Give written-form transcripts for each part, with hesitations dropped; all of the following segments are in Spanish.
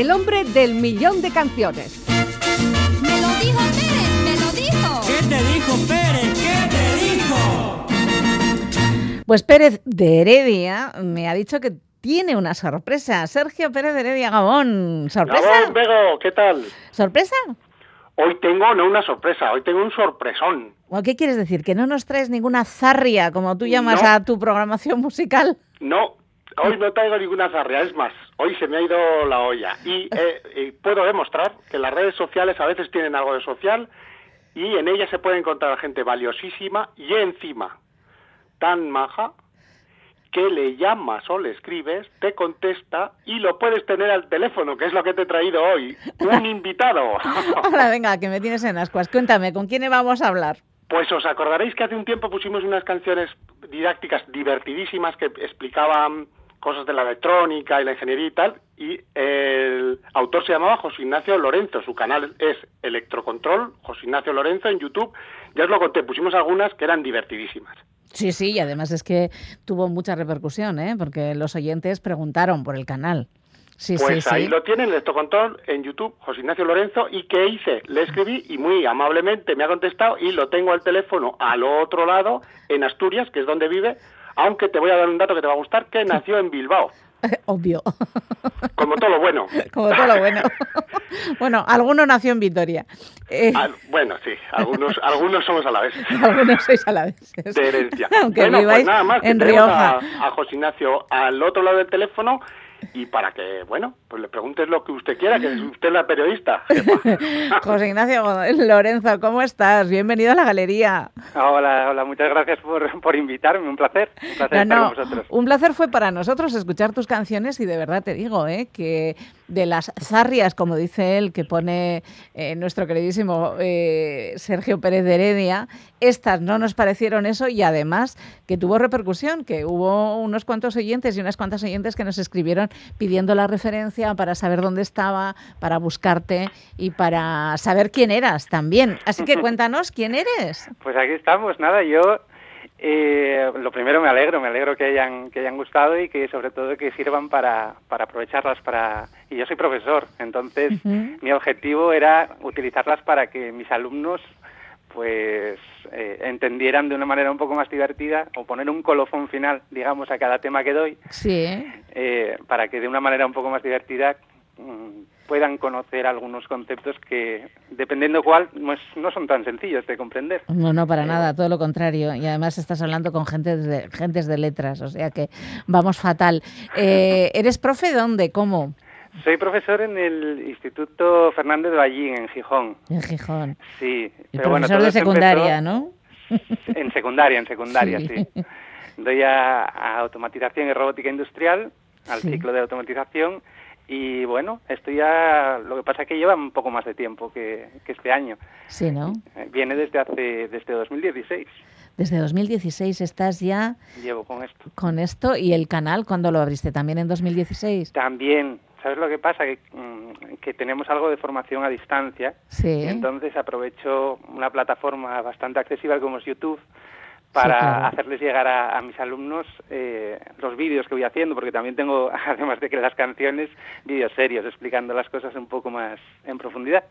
el hombre del millón de canciones. ¡Me lo dijo Pérez! ¡Me lo dijo! ¿Qué te dijo Pérez? ¿Qué te dijo? Pues Pérez de Heredia me ha dicho que tiene una sorpresa. Sergio Pérez de Heredia, Gabón. ¿Sorpresa? Gabón, Bego, ¿qué tal? ¿Sorpresa? Hoy tengo, no una sorpresa, hoy tengo un sorpresón. ¿Qué quieres decir? ¿Que no nos traes ninguna zarria, como tú llamas a tu programación musical? No, hoy no traigo ninguna zarria, es más, hoy se me ha ido la olla. Y puedo demostrar que las redes sociales a veces tienen algo de social y en ellas se puede encontrar gente valiosísima y encima tan maja que le llamas o le escribes, te contesta y lo puedes tener al teléfono, que es lo que te he traído hoy, un invitado. Ahora venga, que me tienes en ascuas. Cuéntame, ¿con quién vamos a hablar? Pues os acordaréis que hace un tiempo pusimos unas canciones didácticas divertidísimas que explicaban cosas de la electrónica y la ingeniería y tal, y el autor se llamaba José Ignacio Lorenzo, su canal es Electrocontrol, José Ignacio Lorenzo en YouTube, ya os lo conté, pusimos algunas que eran divertidísimas. Sí, y además es que tuvo mucha repercusión, porque los oyentes preguntaron por el canal. Sí, ahí lo tienen, Electrocontrol en YouTube, José Ignacio Lorenzo, y ¿qué hice? Le escribí y muy amablemente me ha contestado y lo tengo al teléfono al otro lado, en Asturias, que es donde vive, aunque te voy a dar un dato que te va a gustar, que nació en Bilbao. Obvio. Como todo lo bueno. Como todo lo bueno. Bueno, alguno nació en Vitoria. Bueno, sí, algunos somos alaveses. Algunos sois alaveses. De herencia. Aunque bueno, viváis pues nada más, en que Rioja. a José Ignacio al otro lado del teléfono y para que, pues le preguntes lo que usted quiera, que usted es la periodista. José Ignacio Lorenzo, ¿cómo estás? Bienvenido a la galería. Hola, muchas gracias por invitarme, un placer estar con vosotros. Un placer fue para nosotros escuchar tus canciones y de verdad te digo, que de las zarrias, como dice él, que pone nuestro queridísimo Sergio Pérez de Heredia, estas no nos parecieron eso y además que tuvo repercusión, que hubo unos cuantos oyentes y unas cuantas oyentes que nos escribieron pidiendo la referencia para saber dónde estaba, para buscarte y para saber quién eras también. Así que cuéntanos, ¿quién eres? Pues aquí estamos, yo lo primero me alegro que hayan gustado y que sobre todo que sirvan para aprovecharlas y yo soy profesor, entonces mi objetivo era utilizarlas para que mis alumnos pues entendieran de una manera un poco más divertida o poner un colofón final, digamos, a cada tema que doy, para que de una manera un poco más divertida puedan conocer algunos conceptos que, dependiendo cuál, no son tan sencillos de comprender. No, para nada, todo lo contrario. Y además estás hablando con gentes de letras, o sea que vamos fatal. ¿Eres profe dónde? ¿Cómo? Soy profesor en el Instituto Fernández Ballín, en Gijón. En Gijón. Sí. Y pero profesor de secundaria, ¿no? En secundaria, sí. Doy a automatización y robótica industrial, al ciclo de automatización, y bueno, esto ya, lo que pasa es que lleva un poco más de tiempo que este año. Sí, ¿no? Viene desde 2016. Desde 2016 estás ya... Llevo con esto. ¿Y el canal cuándo lo abriste? ¿También en 2016? También. ¿Sabes lo que pasa? Que tenemos algo de formación a distancia. Sí. Entonces aprovecho una plataforma bastante accesible como es YouTube para hacerles llegar a mis alumnos los vídeos que voy haciendo, porque también tengo, además de que las canciones, vídeos serios explicando las cosas un poco más en profundidad.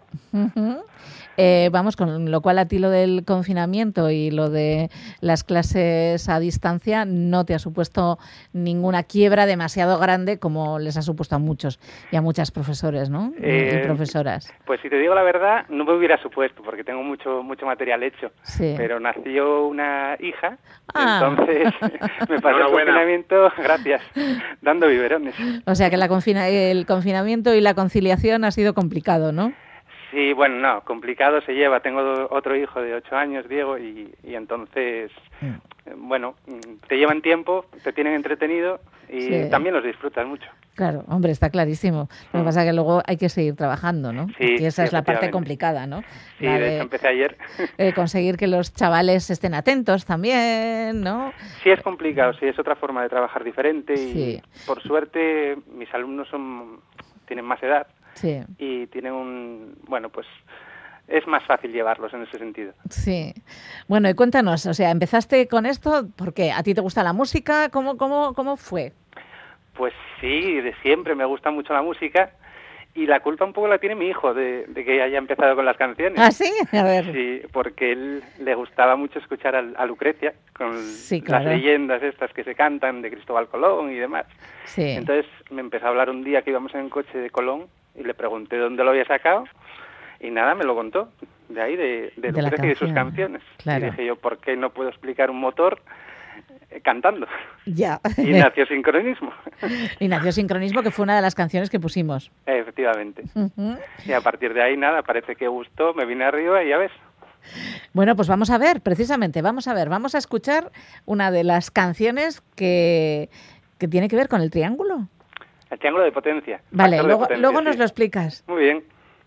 Vamos, con lo cual a ti lo del confinamiento y lo de las clases a distancia no te ha supuesto ninguna quiebra demasiado grande como les ha supuesto a muchos y a muchas profesores, ¿no? Y profesoras. Pues si te digo la verdad, no me hubiera supuesto, porque tengo mucho material hecho. Sí. Pero nació una hija, entonces me pasó el confinamiento, gracias, dando biberones. O sea que el confinamiento y la conciliación ha sido complicado, ¿no? Sí, bueno, no, complicado se lleva. Tengo otro hijo de 8 años, Diego, y entonces, bueno, te llevan tiempo, te tienen entretenido y también los disfrutas mucho. Claro, hombre, está clarísimo. Lo que pasa es que luego hay que seguir trabajando, ¿no? Sí, y esa es la parte complicada, ¿no? Sí, de hecho empecé ayer. Conseguir que los chavales estén atentos también, ¿no? Sí, es complicado, sí, es otra forma de trabajar diferente y por suerte mis alumnos tienen más edad. Sí. Y tienen pues es más fácil llevarlos en ese sentido. Sí. Bueno, y cuéntanos, o sea, ¿empezaste con esto porque a ti te gusta la música? ¿Cómo fue? Pues sí, de siempre me gusta mucho la música Y la culpa un poco la tiene mi hijo de que haya empezado con las canciones. ¿Ah, sí? A ver. Sí, porque él le gustaba mucho escuchar a Lucrecia con Sí, claro. las leyendas estas que se cantan de Cristóbal Colón y demás. Sí. Entonces me empezó a hablar un día que íbamos en el coche de Colón y le pregunté dónde lo había sacado y nada, me lo contó, de ahí, de De la Lucrecia y de sus canción, canciones. claro. Y dije yo, ¿por qué no puedo explicar un motor cantando? Ya. Y nació Sincronismo. Y nació Sincronismo, que fue una de las canciones que pusimos. Efectivamente. Ujú. Y a partir de ahí, nada, parece que gustó, me vine arriba y ya ves. Bueno, pues vamos a ver, precisamente, vamos a escuchar una de las canciones que tiene que ver con el triángulo. El triángulo de potencia. Vale, Factor de luego, potencia, luego nos sí. lo explicas. Muy bien.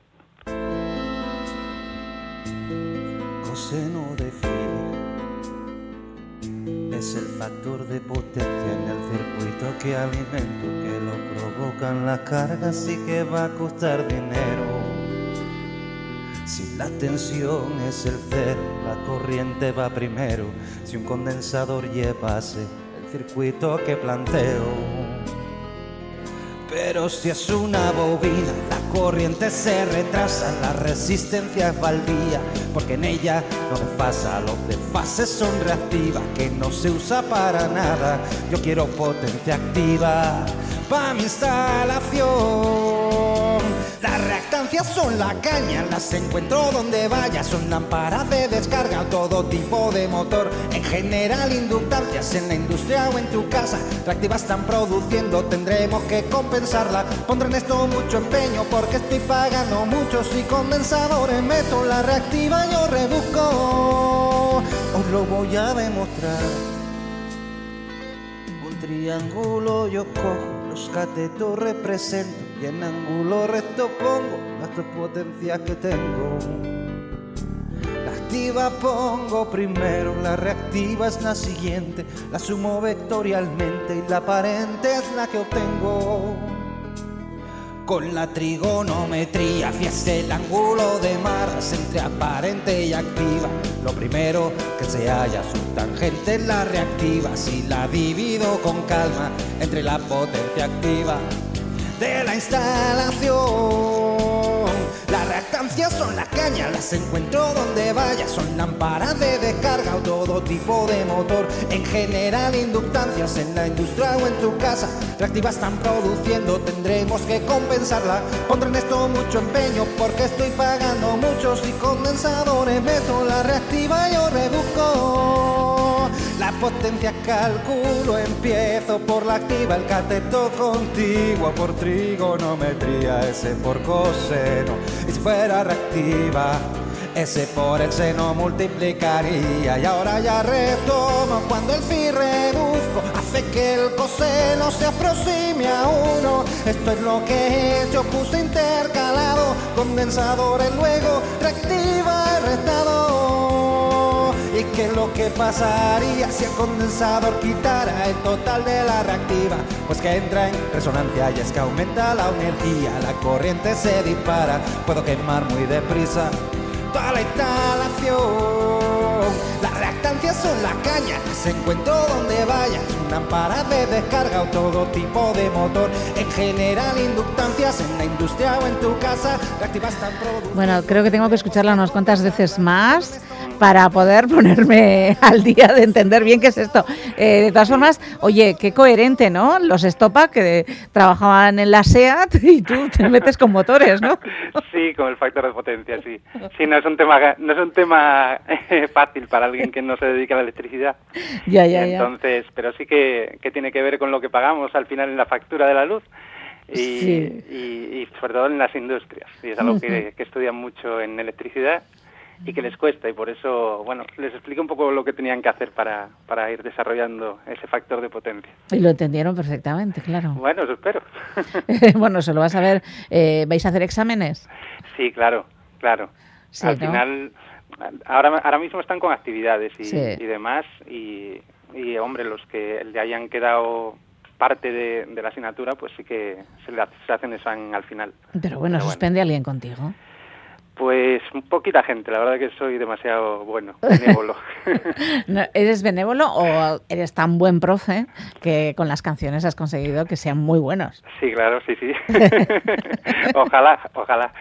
Coseno de phi es el factor de potencia en el circuito que alimento, que lo provocan las cargas y que va a costar dinero. Si la tensión es el cero, la corriente va primero. Si un condensador llevase el circuito que planteo. Pero si es una bobina, la corriente se retrasa, la resistencia es baldía, porque en ella no desfasa, los desfases son reactivas, que no se usa para nada. Yo quiero potencia activa para mi instalación. Las reactancias son la caña, las encuentro donde vaya, son lámparas de descarga, todo tipo de motor. En general, inductancias en la industria o en tu casa, reactivas están produciendo, tendremos que compensarla. Pondré en esto mucho empeño porque estoy pagando mucho. Si condensadores meto la reactiva, yo rebusco. Os lo voy a demostrar. Un triángulo yo cojo, los catetos represento y en ángulo recto pongo las dos potencias que tengo. La activa pongo primero, la reactiva es la siguiente, la sumo vectorialmente y la aparente es la que obtengo. Con la trigonometría fíjese el ángulo de Mars entre aparente y activa. Lo primero que se halla su tangente es la reactiva. Si la divido con calma entre la potencia activa de la instalación. Las reactancias son las cañas, las encuentro donde vaya, son lámparas de descarga o todo tipo de motor. En general, inductancias en la industria o en tu casa, reactivas están produciendo, tendremos que compensarla. Pondré en esto mucho empeño porque estoy pagando mucho. Si condensadores meto la reactiva, yo reduzco la potencia, calculo, empiezo por la activa, el cateto contiguo por trigonometría, S por coseno, y si fuera reactiva, S por el seno multiplicaría. Y ahora ya retomo, cuando el phi reduzco, hace que el coseno se aproxime a 1. Esto es lo que he hecho, puse intercalado, condensadores luego, reactiva el restador. ¿Y qué es lo que pasaría si el condensador quitara el total de la reactiva? Pues que entra en resonancia y es que aumenta la energía, la corriente se dispara, puedo quemar muy deprisa toda la instalación. Las reactancias son la caña, se encuentro donde vaya, lámparas de descarga o todo tipo de motor. En general, inductancias en la industria o en tu casa, reactivas tan produciendo. Bueno, creo que tengo que escucharla unas cuantas veces más para poder ponerme al día de entender bien qué es esto. De todas formas, oye, qué coherente, ¿no? Los Estopa que trabajaban en la SEAT y tú te metes con motores, ¿no? Sí, con el factor de potencia, sí. Sí, no es un tema fácil para alguien que no se dedica a la electricidad. Ya. Entonces, pero sí que tiene que ver con lo que pagamos al final en la factura de la luz. Sí. Y sobre todo en las industrias. Y es algo que estudian mucho en electricidad y que les cuesta, y por eso, bueno, les explico un poco lo que tenían que hacer para ir desarrollando ese factor de potencia. Y lo entendieron perfectamente, claro. Bueno, eso espero. Bueno, se lo vas a ver. ¿Vais a hacer exámenes? Sí, claro. Sí, Al ¿no? final, ahora mismo están con actividades Sí. y demás, y hombre, los que le hayan quedado parte de la asignatura, pues sí que se hacen examen al final. Pero bueno, ¿suspende alguien contigo? Pues poquita gente, la verdad que soy demasiado benévolo. No, ¿eres benévolo o eres tan buen profe que con las canciones has conseguido que sean muy buenos? Sí, claro, sí. Ojalá.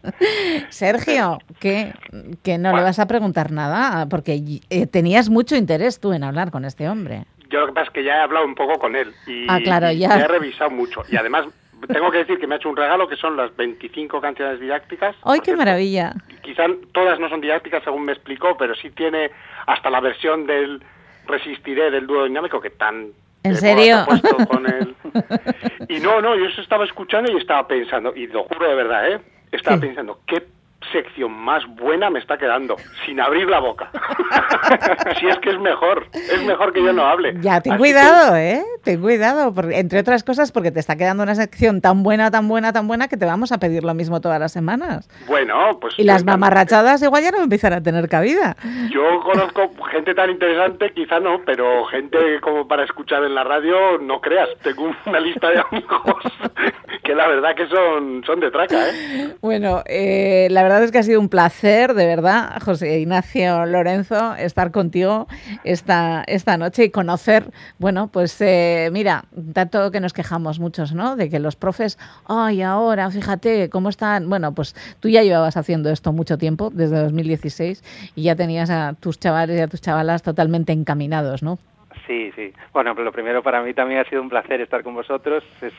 Sergio, que no le vas a preguntar nada, porque tenías mucho interés tú en hablar con este hombre. Yo lo que pasa es que ya he hablado un poco con él y, claro, y ya he revisado mucho. Y además tengo que decir que me ha hecho un regalo que son las 25 canciones didácticas. ¡Ay, qué maravilla! Quizá todas no son didácticas según me explicó, pero sí tiene hasta la versión del Resistiré del dúo dinámico que tan... ¿En serio? Puesto con él. Y no, yo eso estaba escuchando y estaba pensando, y lo juro de verdad, estaba pensando, qué sección más buena me está quedando, sin abrir la boca. Si es que es mejor que yo no hable. Ya, ten Así cuidado, ten cuidado, porque, entre otras cosas porque te está quedando una sección tan buena que te vamos a pedir lo mismo todas las semanas. Bueno, pues... Y las mamarrachadas igual ya no empiezan a tener cabida. Yo conozco gente tan interesante, quizá no, pero gente como para escuchar en la radio, no creas. Tengo una lista de amigos que la verdad que son de traca, Bueno, la verdad es que ha sido un placer, de verdad, José Ignacio Lorenzo, estar contigo esta noche y conocer, bueno, pues mira, tanto que nos quejamos muchos, ¿no? De que los profes, ahora, fíjate cómo están. Bueno, pues tú ya llevabas haciendo esto mucho tiempo, desde 2016, y ya tenías a tus chavales y a tus chavalas totalmente encaminados, ¿no? Sí. Bueno, lo primero para mí también ha sido un placer estar con vosotros. Es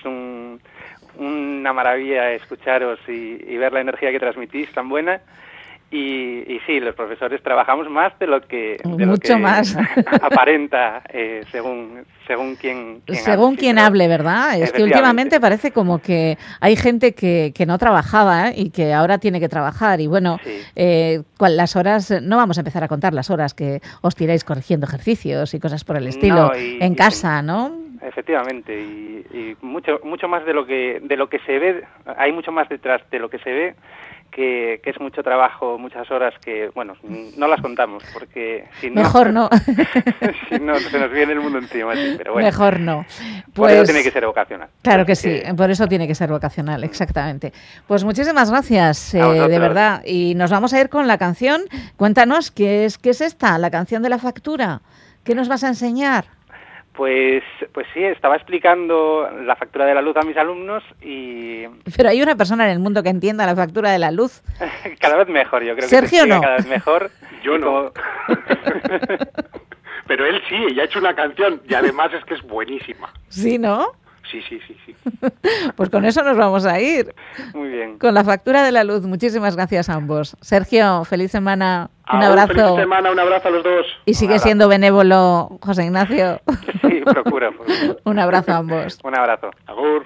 una maravilla escucharos y ver la energía que transmitís tan buena. Y sí, los profesores trabajamos más de lo que más aparenta según quien hable, ¿verdad? Es que últimamente parece como que hay gente que no trabajaba y que ahora tiene que trabajar. Y bueno, las horas, no vamos a empezar a contar las horas que os tiráis corrigiendo ejercicios y cosas por el estilo en casa, ¿no? Efectivamente, y mucho más de lo que se ve. Hay mucho más detrás de lo que se ve, que es mucho trabajo, muchas horas que, bueno, no las contamos, porque si no... Mejor no. Si no, se nos viene el mundo encima, sí, pero bueno. Mejor no. Por eso tiene que ser vocacional. Claro que sí, por eso tiene que ser vocacional, exactamente. Pues muchísimas gracias, de verdad. Y nos vamos a ir con la canción. Cuéntanos, ¿qué es esta? La canción de la factura. ¿Qué nos vas a enseñar? Pues sí, estaba explicando la factura de la luz a mis alumnos y... Pero hay una persona en el mundo que entienda la factura de la luz. Cada vez mejor, yo creo. Sergio que no. Cada vez mejor. Yo no. Pero él sí, y ha hecho una canción y además es que es buenísima. ¿Sí, no? Sí. Pues con eso nos vamos a ir. Muy bien. Con la factura de la luz. Muchísimas gracias a ambos. Sergio, feliz semana. Un abrazo. Feliz semana, un abrazo a los dos. Y sigue siendo benévolo, José Ignacio. Sí, procura. Un abrazo a ambos. Un abrazo. Agur.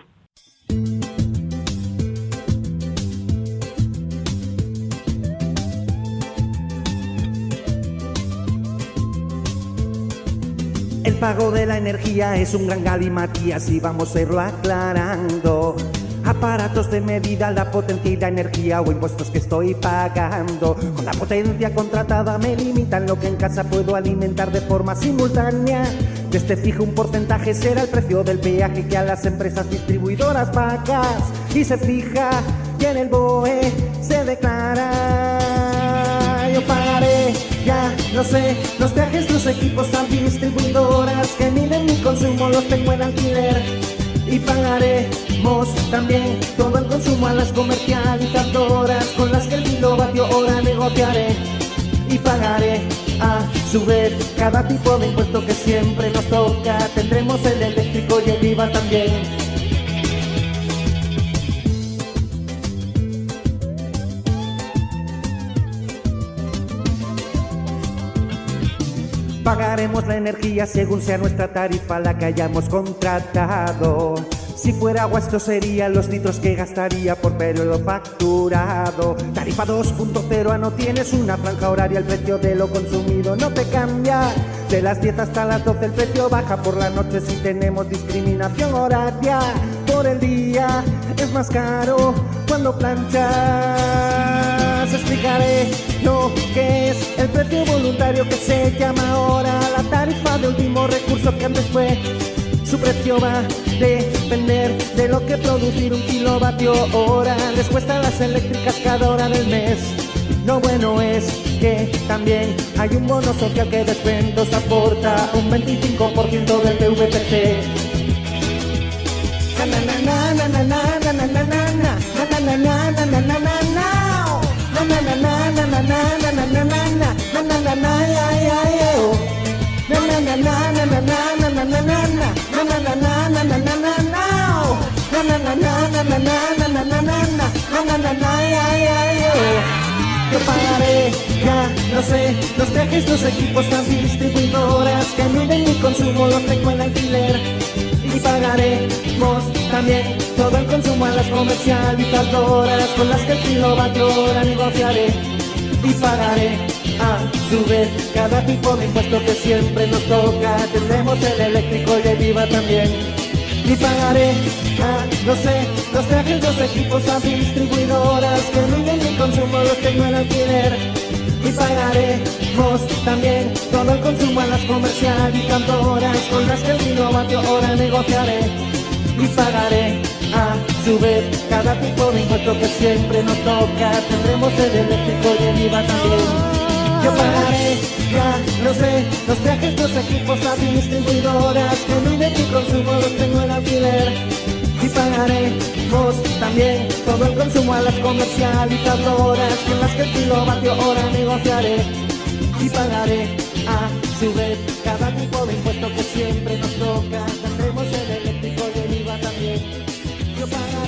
El pago de la energía es un gran galimatías y vamos a irlo aclarando. Aparatos de medida, la potencia y la energía o impuestos que estoy pagando. Con la potencia contratada me limitan lo que en casa puedo alimentar de forma simultánea. Desde fijo un porcentaje será el precio del peaje que a las empresas distribuidoras pagas. Y se fija y en el BOE se declara. Yo pagaré, ya lo sé, los viajes, los equipos a distribuidoras que miden mi consumo, los tengo en alquiler. Y pagaremos también todo el consumo a las comercializadoras con las que el kilovatio hora negociaré. Y pagaré a su vez cada tipo de impuesto que siempre nos toca. Tendremos el eléctrico y el IVA también. Pagaremos la energía según sea nuestra tarifa la que hayamos contratado. Si fuera agua esto sería los litros que gastaría por periodo facturado. Tarifa 2.0 no tienes una franja horaria, el precio de lo consumido no te cambia. De las 10 hasta las 12 el precio baja por la noche si tenemos discriminación horaria. Por el día es más caro cuando planchas. Explicaré lo que es el precio voluntario que se llama ahora la tarifa de último recurso que antes fue Su precio va a depender de lo que producir 1 kilovatio hora les cuesta a las eléctricas cada hora del mes. Lo bueno es que también hay un bono social que descuentos aporta un 25% del PVPC. Yo pagaré, ya lo sé, los viajes, los equipos, las distribuidoras que miden mi consumo, los tengo en alquiler. Y pagaremos también todo el consumo a las comercializadoras con las que el kilovatio hora negociaré. Y pagaré a su vez cada tipo de impuesto que siempre nos toca. Tendremos el eléctrico y el IVA también. Y pagaré, no sé, los trajes, los equipos a distribuidoras que miden mi consumo, los tengo en alquiler. Y pagaremos también todo el consumo a las comercializadoras con las que el kilovatio hora negociaré. Y pagaré a su vez cada tipo de impuesto que siempre nos toca. Tendremos el eléctrico y el IVA también. Yo pagaré, ya lo sé, los viajes, los equipos a distribuidoras que miden mi consumo, los tengo en alquiler. Y pagaremos también todo el consumo a las comercializadoras con las que el kilovatio hora negociaré. Y pagaré a su vez cada tipo de impuesto que siempre nos toca. Tendremos el eléctrico y el IVA también. Yo pagaré.